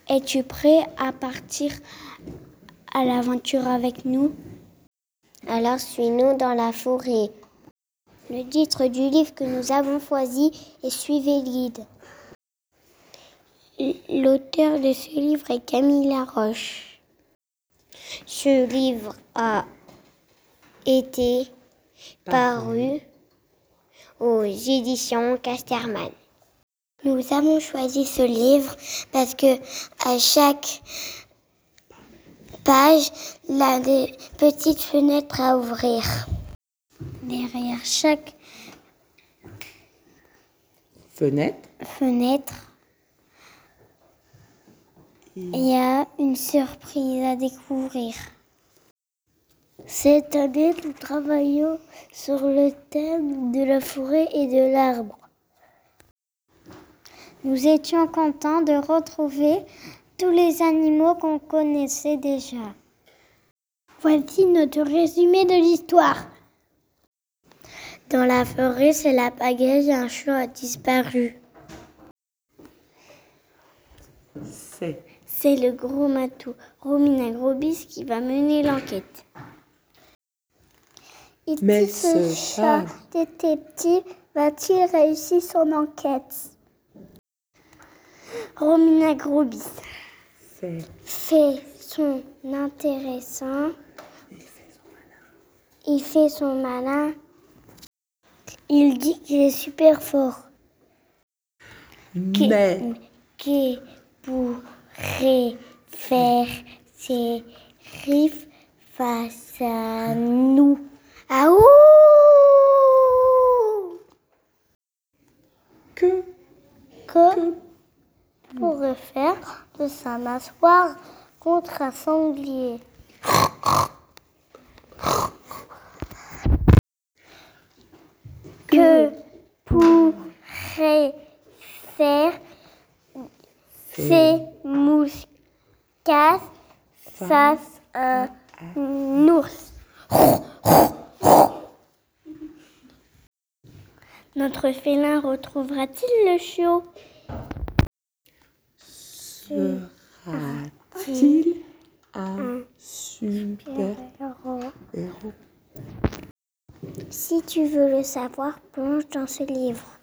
Es-tu prêt à partir à l'aventure avec nous? Alors suis-nous dans la forêt. Le titre du livre que nous avons choisi est Suivez le guide. L'auteur de ce livre est Camille Laroche. Ce livre a été paru aux éditions Casterman. Nous avons choisi ce livre parce que à chaque page, il a des petites fenêtres à ouvrir. Derrière chaque fenêtre, il y a une surprise à découvrir. Cette année, nous travaillons sur le thème de la forêt et de l'arbre. Nous étions contents de retrouver tous les animaux qu'on connaissait déjà. Voici notre résumé de l'histoire. Dans la forêt, c'est la pagaille, un chat a disparu. C'est le gros matou, Romina Grobis, qui va mener l'enquête. Mais ce chat détective va-t-il réussir son enquête? Romina Grobis fait son intéressant. Il fait son malin. Il dit qu'il est super fort. Qui pourrait faire ses griffes face à nous? Ah ouh! Que pourrait faire de sa mâchoire contre un sanglier? Que pourrait faire ces mousquets face à un ours? Notre félin retrouvera-t-il le chiot? Sera-t-il un super héros? Si tu veux le savoir, plonge dans ce livre.